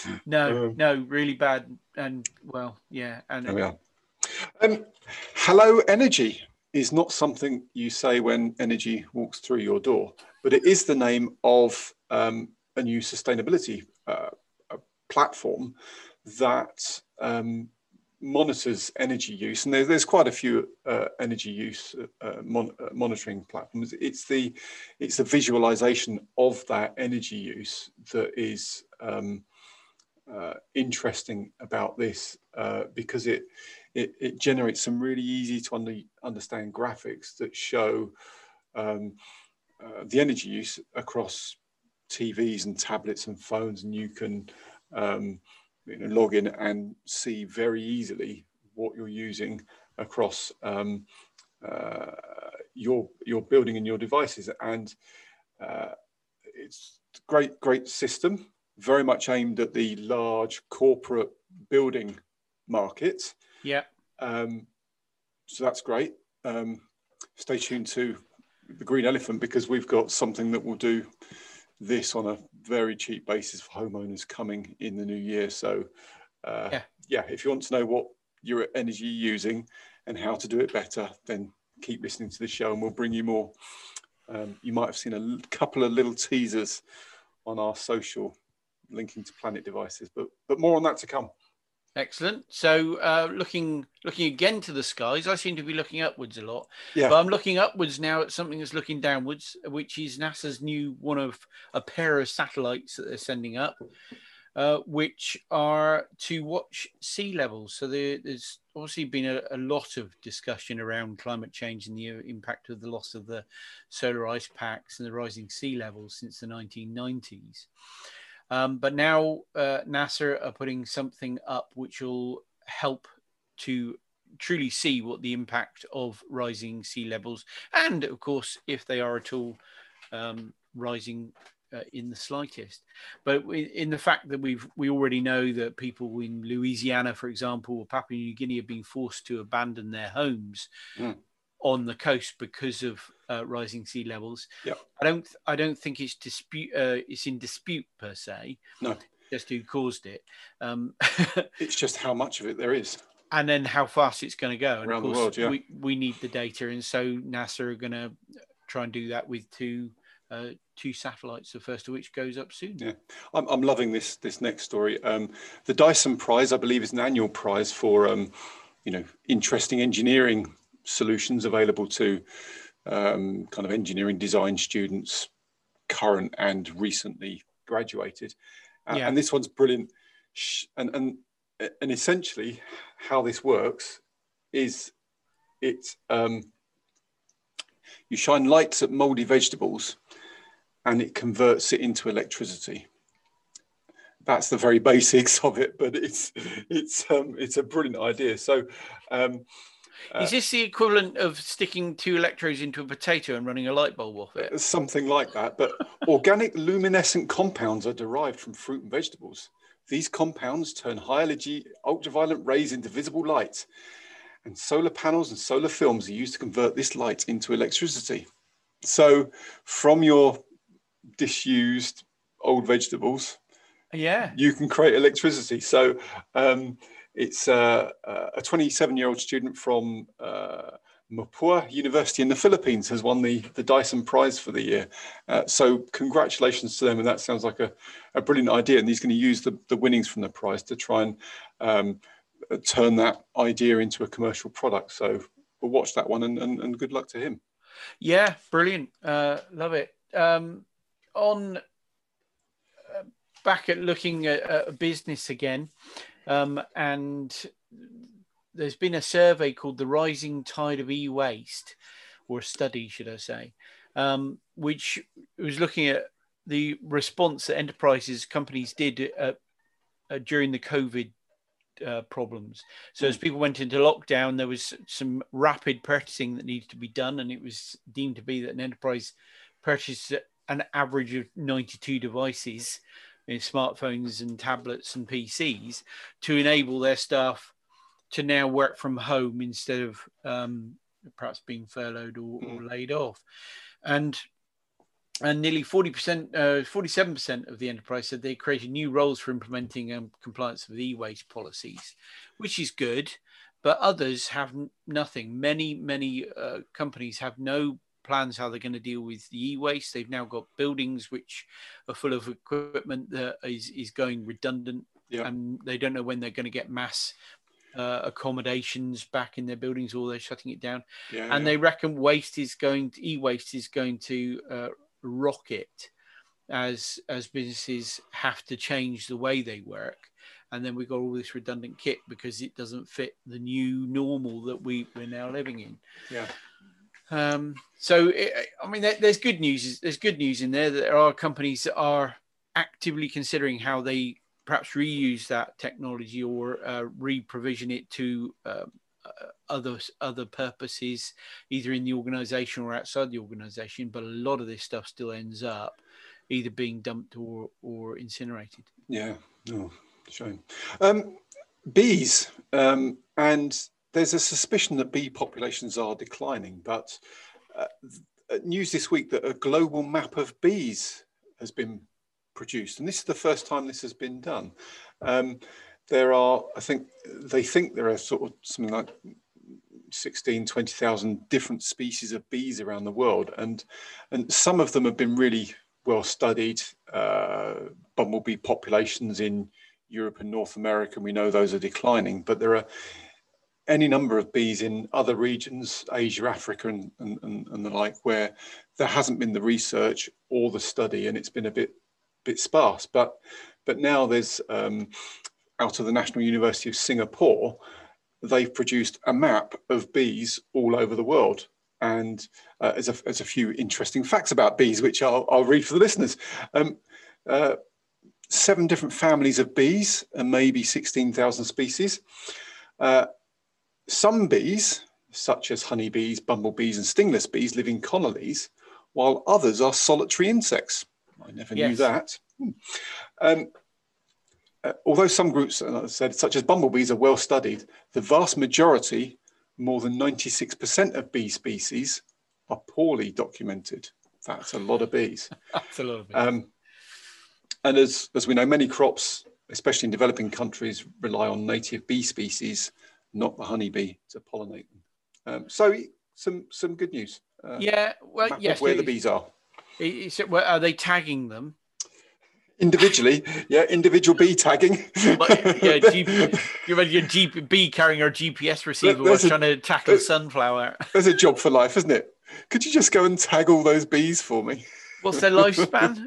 Speaker 2: No,
Speaker 1: um,
Speaker 2: no, really bad. And well, yeah. And
Speaker 1: there we are. Um, hello, energy is not something you say when energy walks through your door, but it is the name of um, a new sustainability uh, a platform that um, monitors energy use, and there, there's quite a few uh, energy use uh, mon uh, monitoring platforms. It's the it's the visualization of that energy use that is um, uh, interesting about this, uh, because it, it it generates some really easy to under, understand graphics that show um, uh, the energy use across T Vs and tablets and phones, and you can um, you know, log in and see very easily what you're using across um, uh, your your building and your devices. And uh, it's a great, great system, very much aimed at the large corporate building market.
Speaker 2: Yeah.
Speaker 1: Um, so that's great. Um, stay tuned to the Green Elephant, because we've got something that will do this on a very cheap basis for homeowners coming in the new year. So uh, yeah. yeah, if you want to know what your energy you're using and how to do it better, then keep listening to the show and we'll bring you more. Um, you might have seen a couple of little teasers on our social linking to Planet devices, but but more on that to come.
Speaker 2: Excellent. So uh, looking looking again to the skies, I seem to be looking upwards a lot.
Speaker 1: Yeah.
Speaker 2: But I'm looking upwards now at something that's looking downwards, which is NASA's new one of a pair of satellites that they're sending up, uh, which are to watch sea levels. So there, there's obviously been a, a lot of discussion around climate change and the impact of the loss of the solar ice packs and the rising sea levels since the nineteen nineties. Um, but now uh, NASA are putting something up which will help to truly see what the impact of rising sea levels, and of course, if they are at all um, rising uh, in the slightest. But in the fact that we've we already know that people in Louisiana, for example, or Papua New Guinea, have been forced to abandon their homes. Mm. on the coast because of uh, rising sea levels.
Speaker 1: Yep.
Speaker 2: I don't I don't think it's dispute uh, it's in dispute per se.
Speaker 1: No.
Speaker 2: Just who caused it. Um,
Speaker 1: it's just how much of it there is.
Speaker 2: And then how fast it's going to go. And
Speaker 1: around
Speaker 2: of course,
Speaker 1: the world, yeah.
Speaker 2: we, we need the data. And so NASA are going to try and do that with two uh, two satellites, the first of which goes up soon.
Speaker 1: Yeah, I'm, I'm loving this this next story. Um, the Dyson Prize, I believe, is an annual prize for, um, you know, interesting engineering solutions available to um, kind of engineering design students, current and recently graduated. Uh, yeah. And this one's brilliant. And, and, and essentially how this works is it, um, you shine lights at moldy vegetables and it converts it into electricity. That's the very basics of it, but it's, it's, um, it's a brilliant idea. So, um,
Speaker 2: Uh, Is this the equivalent of sticking two electrodes into a potato and running a light bulb off it?
Speaker 1: Something like that, but organic luminescent compounds are derived from fruit and vegetables. These compounds turn high energy ultraviolet rays into visible light, and solar panels and solar films are used to convert this light into electricity. So from your disused old vegetables,
Speaker 2: yeah,
Speaker 1: you can create electricity. So um, It's uh, a twenty-seven-year-old student from uh, Mapua University in the Philippines has won the, the Dyson Prize for the year. Uh, so congratulations to them. And that sounds like a, a brilliant idea. And he's going to use the, the winnings from the prize to try and um, turn that idea into a commercial product. So we'll watch that one and, and, and good luck to him.
Speaker 2: Yeah, brilliant. Uh, love it. Um, on uh, back at looking at, at business again. Um, and there's been a survey called the Rising Tide of E-Waste, or a study, should I say, um, which was looking at the response that enterprises, companies did uh, uh, during the COVID uh, problems. So mm. as people went into lockdown, there was some rapid purchasing that needed to be done, and it was deemed to be that an enterprise purchased an average of ninety-two devices, in smartphones and tablets and P Cs, to enable their staff to now work from home instead of um, perhaps being furloughed or,
Speaker 1: Mm.
Speaker 2: or laid off. And and nearly forty percent, uh, forty-seven percent of the enterprise said they created new roles for implementing um, compliance with e-waste policies, which is good. But others have n- nothing. Many, many uh, companies have no plans how they're going to deal with the e-waste. They've now got buildings which are full of equipment that is, is going redundant,
Speaker 1: Yeah.
Speaker 2: and they don't know when they're going to get mass uh, accommodations back in their buildings, or they're shutting it down.
Speaker 1: Yeah,
Speaker 2: and
Speaker 1: yeah.
Speaker 2: they reckon waste is going to, e-waste is going to uh, rocket as as businesses have to change the way they work. And then we've got all this redundant kit because it doesn't fit the new normal that we, we're now living in.
Speaker 1: Yeah.
Speaker 2: Um, so, it, I mean, there, there's good news. There's good news in there. There are companies that are actively considering how they perhaps reuse that technology or uh, re-provision it to um, uh, other other purposes, either in the organisation or outside the organisation. But a lot of this stuff still ends up either being dumped or or incinerated.
Speaker 1: Yeah. Oh, shame. Um, bees, um, and there's a suspicion that bee populations are declining, but uh, news this week that a global map of bees has been produced, and this is the first time this has been done. Um, there are, I think, they think there are sort of something like sixteen, twenty thousand different species of bees around the world, and and some of them have been really well studied. Uh, bumblebee populations in Europe and North America, and we know those are declining, but there are any number of bees in other regions, Asia, Africa, and, and, and the like, where there hasn't been the research or the study, and it's been a bit bit sparse. But but now there's um, out of the National University of Singapore, they've produced a map of bees all over the world. And uh, there's, a, there's a few interesting facts about bees, which I'll, I'll read for the listeners. Um, uh, seven different families of bees and maybe sixteen thousand species. Uh, some bees, such as honeybees, bumblebees, and stingless bees, live in colonies, while others are solitary insects. I never yes. knew that. Hmm. Um, uh, although some groups, as I said, such as bumblebees, are well studied, the vast majority, more than ninety-six percent of bee species, are poorly documented. That's a lot of bees.
Speaker 2: That's a lot of bees.
Speaker 1: Um, and as, as we know, many crops, especially in developing countries, rely on native bee species, not the honeybee, to pollinate them. Um, so some some good news. Uh,
Speaker 2: yeah, well,
Speaker 1: map
Speaker 2: yes.
Speaker 1: Of where
Speaker 2: it,
Speaker 1: the bees are.
Speaker 2: Is it, well, are they tagging them?
Speaker 1: Individually, yeah, individual bee tagging.
Speaker 2: Like, yeah, G P, you imagine your G P, bee carrying our G P S receiver while trying to tackle a sunflower.
Speaker 1: There's a job for life, isn't it? Could you just go and tag all those bees for me?
Speaker 2: What's their lifespan?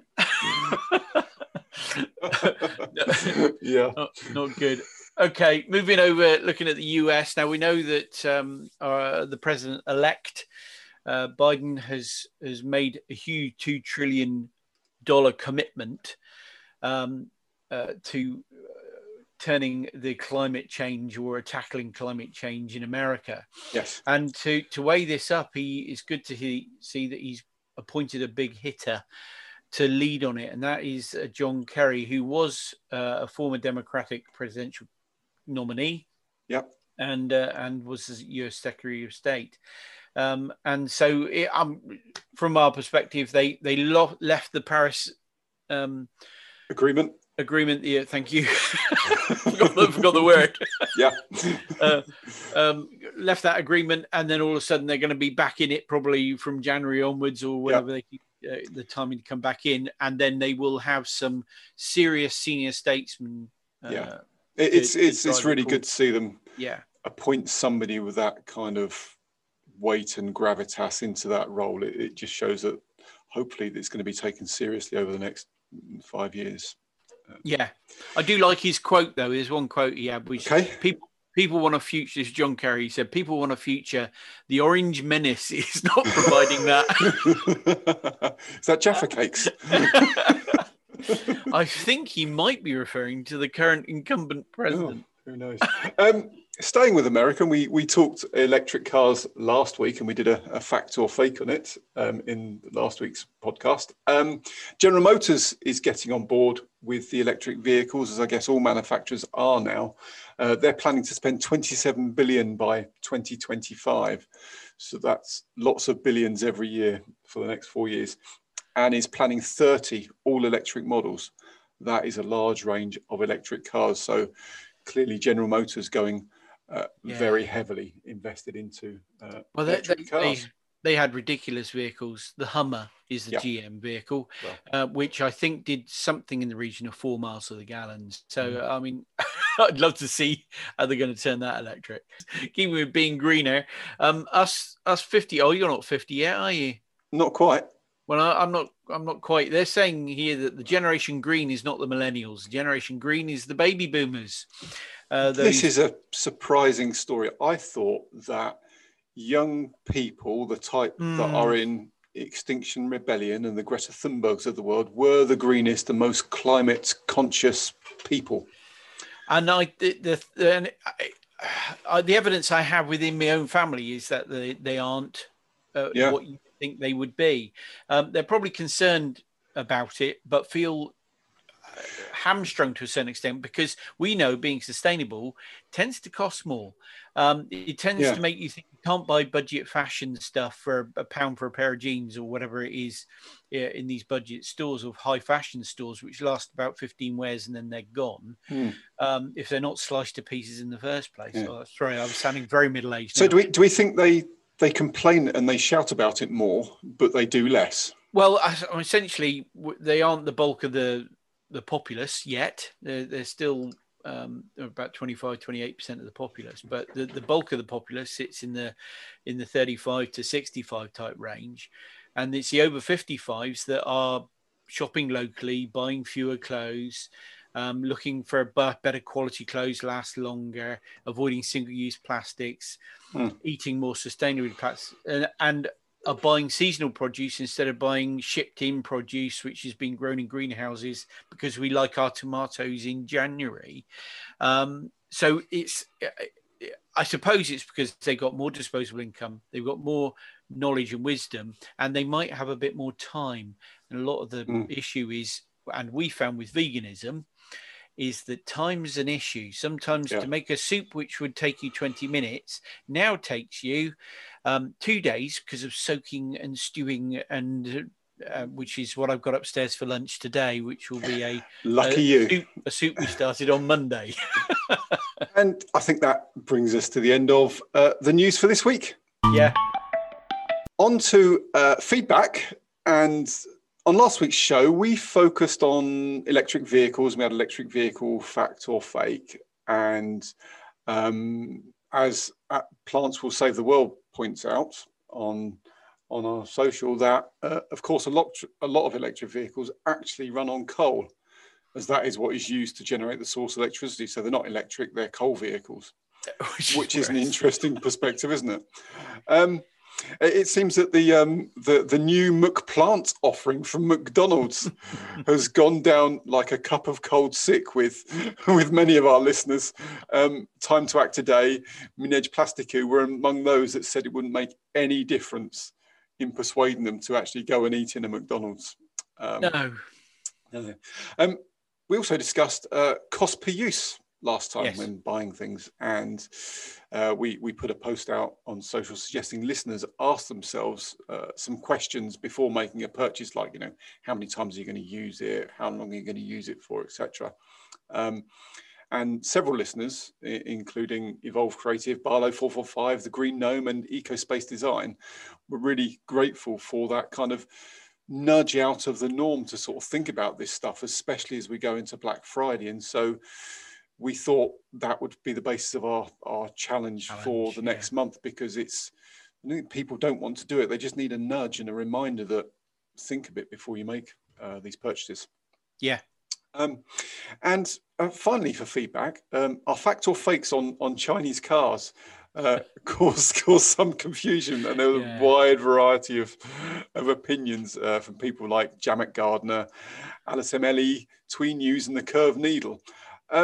Speaker 1: Yeah.
Speaker 2: Not, not good. Okay, moving over, looking at the U S. Now, we know that um, uh, the president-elect, uh, Biden, has, has made a huge two trillion dollars commitment um, uh, to uh, turning the climate change or tackling climate change in America.
Speaker 1: Yes.
Speaker 2: And to, to weigh this up, he is good to he, see that he's appointed a big hitter to lead on it, and that is uh, John Kerry, who was uh, a former Democratic presidential nominee.
Speaker 1: Yep.
Speaker 2: And uh, and was the U S Secretary of State. Um, and so it, um, from our perspective, they they lo- left the Paris um,
Speaker 1: agreement.
Speaker 2: Agreement. Yeah, thank you. forgot, the, forgot the word.
Speaker 1: Yeah.
Speaker 2: uh, um, left that agreement, and then all of a sudden they're going to be back in it probably from January onwards, or whenever yep. they uh, the timing to come back in, and then they will have some serious senior statesmen. Uh,
Speaker 1: yeah, it's to, it's to it's really good to see them.
Speaker 2: Yeah.
Speaker 1: Appoint somebody with that kind of weight and gravitas into that role. It, it just shows that hopefully it's going to be taken seriously over the next five years.
Speaker 2: Yeah, I do like his quote though. There's one quote he had, which
Speaker 1: okay.
Speaker 2: people people want a future. This is John Kerry. He said, "People want a future. The Orange Menace is not providing that."
Speaker 1: Is that Jaffa Cakes?
Speaker 2: I think he might be referring to the current incumbent president.
Speaker 1: Who knows? Um, staying with America, we we talked electric cars last week, and we did a, a fact or fake on it um, in last week's podcast. Um, General Motors is getting on board with the electric vehicles, as I guess all manufacturers are now. Uh, they're planning to spend twenty-seven billion by twenty twenty-five, so that's lots of billions every year for the next four years, and is planning thirty all electric models. That is a large range of electric cars. So clearly General Motors going uh, yeah. very heavily invested into uh, well, electric
Speaker 2: they,
Speaker 1: cars.
Speaker 2: They, they had ridiculous vehicles. The Hummer is the yeah. G M vehicle, well. uh, which I think did something in the region of four miles to the gallon. So, mm. I mean, I'd love to see how they're going to turn that electric. Keeping with being greener, um, us us fifty. Oh, you're not fifty yet, are you?
Speaker 1: Not quite.
Speaker 2: Well, I, I'm not. I'm not quite. They're saying here that the generation green is not the millennials. Generation green is the baby boomers.
Speaker 1: Uh, those... This is a surprising story. I thought that young people, the type mm. that are in Extinction Rebellion and the Greta Thunbergs of the world, were the greenest and most climate conscious people.
Speaker 2: And I, the, the, the, I, the evidence I have within my own family is that they, they aren't uh, yeah. what you think they would be. Um, they're probably concerned about it, but feel hamstrung to a certain extent, because we know being sustainable tends to cost more. Um, it tends yeah. to make you think you can't buy budget fashion stuff for a pound for a pair of jeans or whatever it is in these budget stores or high fashion stores, which last about fifteen wears and then they're gone. Mm. Um, if they're not sliced to pieces in the first place. Yeah. Oh, sorry, I'm sounding very middle-aged.
Speaker 1: So
Speaker 2: now.
Speaker 1: do we do we think they they complain and they shout about it more, but they do less?
Speaker 2: Well, essentially, they aren't the bulk of the the populace yet. They're, they're still um, they're about twenty-five, twenty-eight percent of the populace, but the, the bulk of the populace sits in the in the thirty-five to sixty-five type range. And it's the over fifty-fives that are shopping locally, buying fewer clothes, um, looking for better quality clothes, last longer, avoiding single-use plastics, mm. eating more sustainably, and, and are buying seasonal produce instead of buying shipped-in produce, which has been grown in greenhouses because we like our tomatoes in January. Um, so it's, I suppose it's because they've got more disposable income, they've got more knowledge and wisdom, and they might have a bit more time. And a lot of the mm. issue is, and we found with veganism, is that time is an issue. Sometimes yeah. to make a soup which would take you twenty minutes now takes you um, two days because of soaking and stewing, and uh, which is what I've got upstairs for lunch today, which will be a
Speaker 1: lucky
Speaker 2: a,
Speaker 1: you
Speaker 2: soup, a soup we started on Monday.
Speaker 1: And I think that brings us to the end of uh, the news for this week.
Speaker 2: Yeah.
Speaker 1: On to uh, feedback. And on last week's show, we focused on electric vehicles. We had electric vehicle fact or fake. And um, as uh, Plants Will Save the World points out on on our social, that, uh, of course, a lot, a lot of electric vehicles actually run on coal, as that is what is used to generate the source of electricity. So they're not electric, they're coal vehicles, which, which is an interesting perspective, isn't it? Um, It seems that the um, the the new McPlant offering from McDonald's has gone down like a cup of cold sick with with many of our listeners. Um, Time to Act Today, Minej Plastiku were among those that said it wouldn't make any difference in persuading them to actually go and eat in a McDonald's. Um,
Speaker 2: no.
Speaker 1: no. Um, we also discussed uh, cost per use last time yes. when buying things, and uh, we we put a post out on social suggesting listeners ask themselves uh, some questions before making a purchase, like, you know, how many times are you going to use it, how long are you going to use it for, et cetera. Um, and several listeners, I- including Evolve Creative, Barlow four four five, The Green Gnome, and EcoSpace Design, were really grateful for that kind of nudge out of the norm to sort of think about this stuff, especially as we go into Black Friday. And so we thought that would be the basis of our, our challenge, challenge for the next yeah. month, because it's, I think people don't want to do it. They just need a nudge and a reminder that think a bit before you make uh, these purchases.
Speaker 2: Yeah.
Speaker 1: Um, and uh, finally, for feedback, um, our fact or fakes on, on Chinese cars uh, caused, caused some confusion, and there was yeah. a wide variety of, of opinions uh, from people like Jamet Gardner, Alice M L E, Twee News, and The Curved Needle. Um,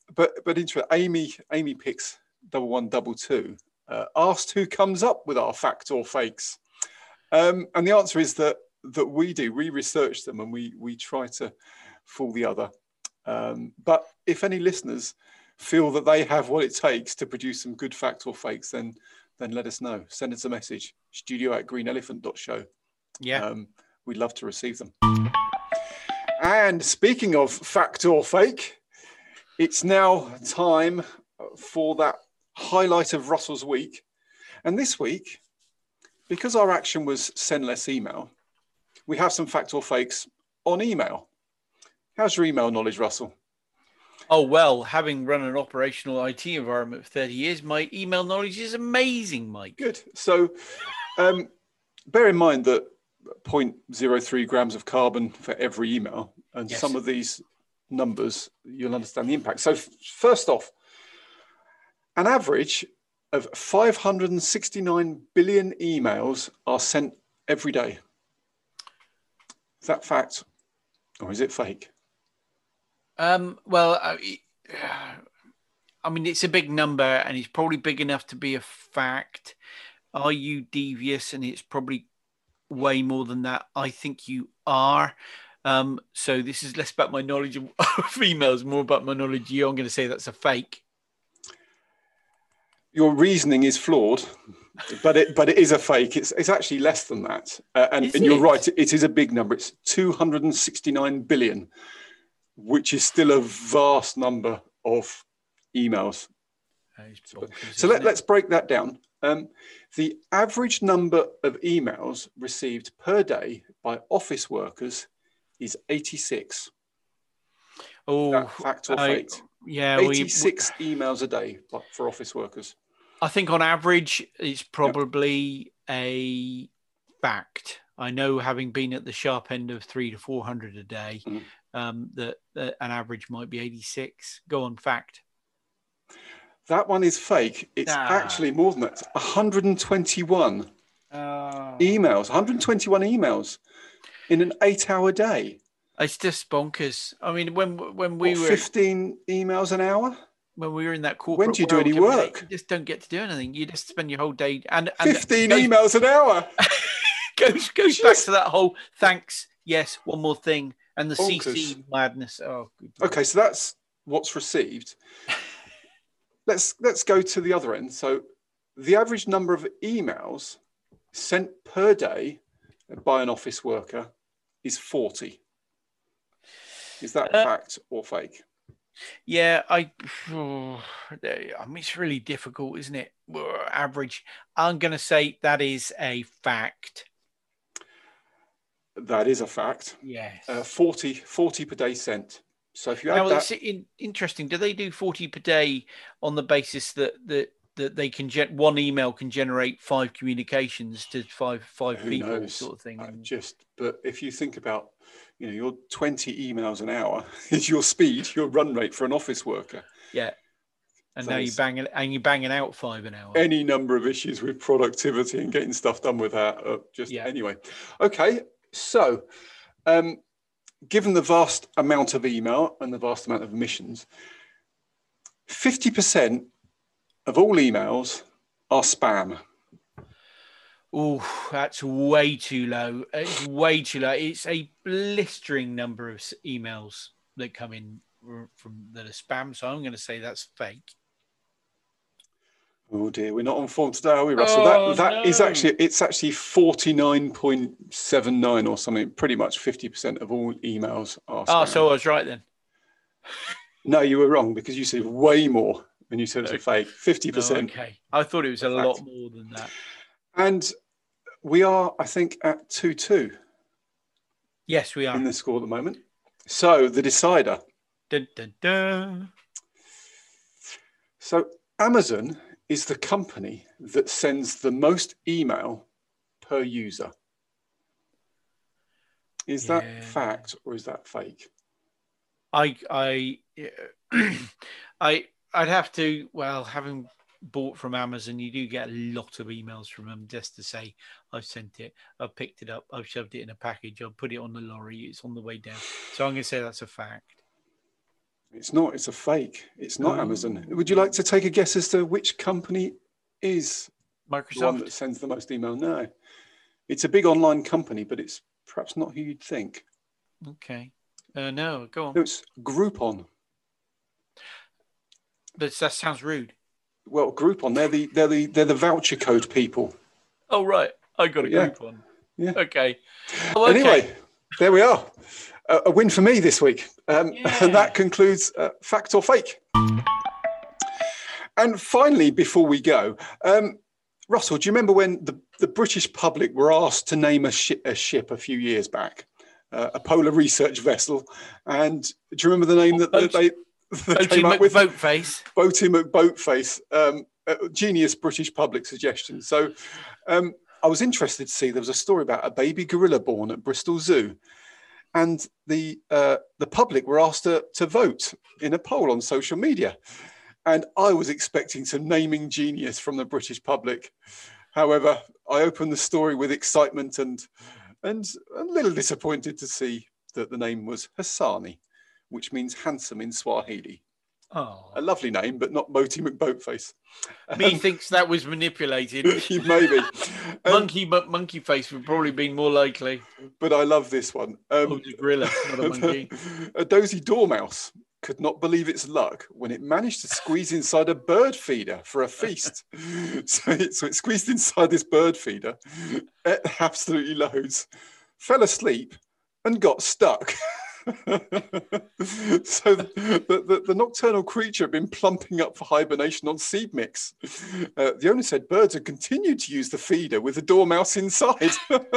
Speaker 1: but but interesting. Amy Amy picks double one double two. Uh, asked who comes up with our fact or fakes, um, and the answer is that that we do. We research them and we we try to fool the other. Um, but if any listeners feel that they have what it takes to produce some good facts or fakes, then then let us know. Send us a message. Studio at green elephant dot show.
Speaker 2: Yeah.
Speaker 1: Um, we'd love to receive them. And speaking of fact or fake, it's now time for that highlight of Russell's week. And this week, because our action was send less email, we have some fact or fakes on email. How's your email knowledge, Russell?
Speaker 2: Oh, well, having run an operational I T environment for thirty years, my email knowledge is amazing, Mike.
Speaker 1: Good. So um, bear in mind that zero point zero three grams of carbon for every email, and
Speaker 2: Yes.
Speaker 1: some of these numbers, you'll understand the impact. So f- first off, an average of five hundred sixty-nine billion emails are sent every day. Is that fact or is it fake?
Speaker 2: Um, well, I, I mean, it's a big number and it's probably big enough to be a fact. Are you devious? And it's probably way more than that. I think you are. Um, so this is less about my knowledge of emails, more about my knowledge of you. I'm going to say that's a fake.
Speaker 1: Your reasoning is flawed, but it but it is a fake. It's it's actually less than that, uh, and,
Speaker 2: Is
Speaker 1: and you're
Speaker 2: it?
Speaker 1: right. It is a big number. It's two hundred sixty-nine billion, which is still a vast number of emails.
Speaker 2: That is bonkers,
Speaker 1: So let,
Speaker 2: isn't it?
Speaker 1: let's break that down. Um, the average number of emails received per day by office workers is eighty-six.
Speaker 2: Oh,
Speaker 1: That fact or
Speaker 2: I-
Speaker 1: fake?
Speaker 2: yeah. we-
Speaker 1: eighty-six emails a day for office workers.
Speaker 2: I think on average, it's probably a fact. I know, having been at the sharp end of three to four hundred a day,
Speaker 1: Mhm.
Speaker 2: um, that, that an average might be eighty-six. Go on, fact.
Speaker 1: That one is fake. It's
Speaker 2: Nah.
Speaker 1: actually more than that. one hundred twenty-one
Speaker 2: Uh,
Speaker 1: emails. one hundred twenty-one emails in an eight-hour day.
Speaker 2: It's just bonkers. I mean, when when we
Speaker 1: What,
Speaker 2: were
Speaker 1: fifteen emails an hour?
Speaker 2: when we were in that corporate,
Speaker 1: When do you do
Speaker 2: world,
Speaker 1: any
Speaker 2: every day,
Speaker 1: work?
Speaker 2: you just don't get to do anything. You just spend your whole day and, and
Speaker 1: fifteen
Speaker 2: goes,
Speaker 1: emails an hour.
Speaker 2: goes goes back
Speaker 1: Just-
Speaker 2: to that whole thanks. Yes, one more thing, and the C C
Speaker 1: Bonkers.
Speaker 2: madness. Oh, good Lord.
Speaker 1: Okay, so that's what's received. Let's let's go to the other end. So the average number of emails sent per day by an office worker is forty. Is that
Speaker 2: Uh,
Speaker 1: fact or fake?
Speaker 2: Yeah, I. I mean, it's really difficult, isn't it? Well, average. I'm going to say that is a fact.
Speaker 1: That is a fact.
Speaker 2: Yes.
Speaker 1: Uh, forty, forty per day sent. So if you add
Speaker 2: Now,
Speaker 1: that,
Speaker 2: it's in, interesting. Do they do forty per day on the basis that that that they can get one email can generate five communications to five five
Speaker 1: who
Speaker 2: people,
Speaker 1: knows?
Speaker 2: sort of thing?
Speaker 1: Uh,
Speaker 2: And-
Speaker 1: just, but if you think about, you know, your twenty emails an hour is your speed, your run rate for an office worker.
Speaker 2: yeah. And now you're
Speaker 1: There's
Speaker 2: banging and you're banging out five an hour.
Speaker 1: any number of issues with productivity and getting stuff done with that. Uh, just
Speaker 2: Yeah.
Speaker 1: anyway. Okay, so um, given the vast amount of email and the vast amount of emissions, fifty percent of all emails are spam.
Speaker 2: Oh, that's way too low. It's way too low. It's a blistering number of s- emails that come in r- from that are spam. So I'm going to say that's fake.
Speaker 1: Oh dear, we're not on form today, are we, Russell?
Speaker 2: Oh,
Speaker 1: that that is
Speaker 2: no.
Speaker 1: actually, it's actually forty-nine point seven nine or something. Pretty much fifty percent of all emails are spam.
Speaker 2: Oh, so I was right then.
Speaker 1: No, you were wrong because you said way more when you said it's a fake. fifty
Speaker 2: No,
Speaker 1: percent.
Speaker 2: okay. I thought it was a
Speaker 1: Fact.
Speaker 2: lot more than that.
Speaker 1: And we are, I think, at two two
Speaker 2: Yes, we are.
Speaker 1: in the score at the moment. So the decider.
Speaker 2: Dun, dun, dun.
Speaker 1: So Amazon is the company that sends the most email per user. Is that
Speaker 2: Yeah.
Speaker 1: fact or is that fake?
Speaker 2: I, I, I, I'd have to. Well, having bought from Amazon, you do get a lot of emails from them just to say, I've sent it, I've picked it up, I've shoved it in a package, I've put it on the lorry, it's on the way down. So I'm going to say that's a fact.
Speaker 1: It's not. It's a fake. It's not
Speaker 2: Oh.
Speaker 1: Amazon. Would you like to take a guess as to which company is the one
Speaker 2: Microsoft.
Speaker 1: that sends the most email? No. It's a big online company, but it's perhaps not who you'd think.
Speaker 2: Okay. Uh, no, go on.
Speaker 1: No, it's Groupon.
Speaker 2: That, that sounds rude.
Speaker 1: Well, Groupon, they're the they're the they're the voucher code people.
Speaker 2: Oh, right. I got a
Speaker 1: Yeah.
Speaker 2: group on.
Speaker 1: Yeah.
Speaker 2: Okay. Oh, okay.
Speaker 1: Anyway, there we are. A, a win for me this week. Um,
Speaker 2: Yeah.
Speaker 1: And that concludes uh, Fact or Fake. And finally, before we go, um, Russell, do you remember when the, the British public were asked to name a, shi- a ship a few years back, uh, a polar research vessel? And do you remember the name that, that they, they
Speaker 2: Boaty
Speaker 1: came up with?
Speaker 2: McBoatface.
Speaker 1: Boaty McBoatface. Um, a genius British public suggestion. So um, I was interested to see there was a story about a baby gorilla born at Bristol Zoo. And the uh, the public were asked to, to vote in a poll on social media. And I was expecting some naming genius from the British public. However, I opened the story with excitement and and a little disappointed to see that the name was Hassani, which means handsome in Swahili.
Speaker 2: Oh.
Speaker 1: A lovely name, but not Boaty McBoatface.
Speaker 2: Me thinks that was manipulated.
Speaker 1: Maybe. Um,
Speaker 2: Monkey but monkey face would probably be more likely.
Speaker 1: But I love this one. Um,
Speaker 2: Oh, it's a gorilla, not a monkey.
Speaker 1: A dozy dormouse could not believe its luck when it managed to squeeze inside a bird feeder for a feast. so, it, so it squeezed inside this bird feeder, ate absolutely loads, fell asleep and got stuck. So the, the, the nocturnal creature had been plumping up for hibernation on seed mix. Uh, the owner said birds had continued to use the feeder with the dormouse inside.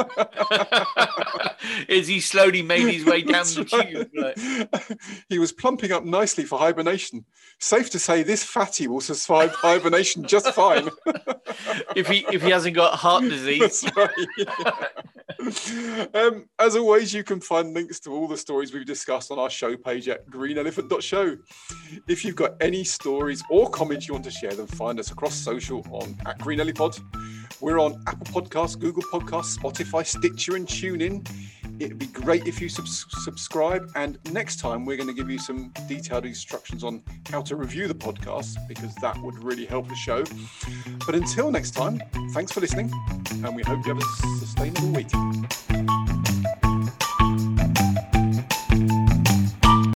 Speaker 2: As he slowly made his way down
Speaker 1: That's
Speaker 2: the
Speaker 1: right.
Speaker 2: tube. Like,
Speaker 1: He was plumping up nicely for hibernation. Safe to say this fatty will survive hibernation just fine.
Speaker 2: if he if he hasn't got heart disease.
Speaker 1: That's right. Um, as always, you can find links to all the stories we've discussed on our show page at green elephant dot show. If you've got any stories or comments you want to share, then find us across social on at GreenEllipod. We're on Apple Podcasts, Google Podcasts, Spotify, Stitcher, and TuneIn. It'd be great if you sub- subscribe. And next time, we're going to give you some detailed instructions on how to review the podcast, because that would really help the show. But until next time, thanks for listening, and we hope you have a sustainable week.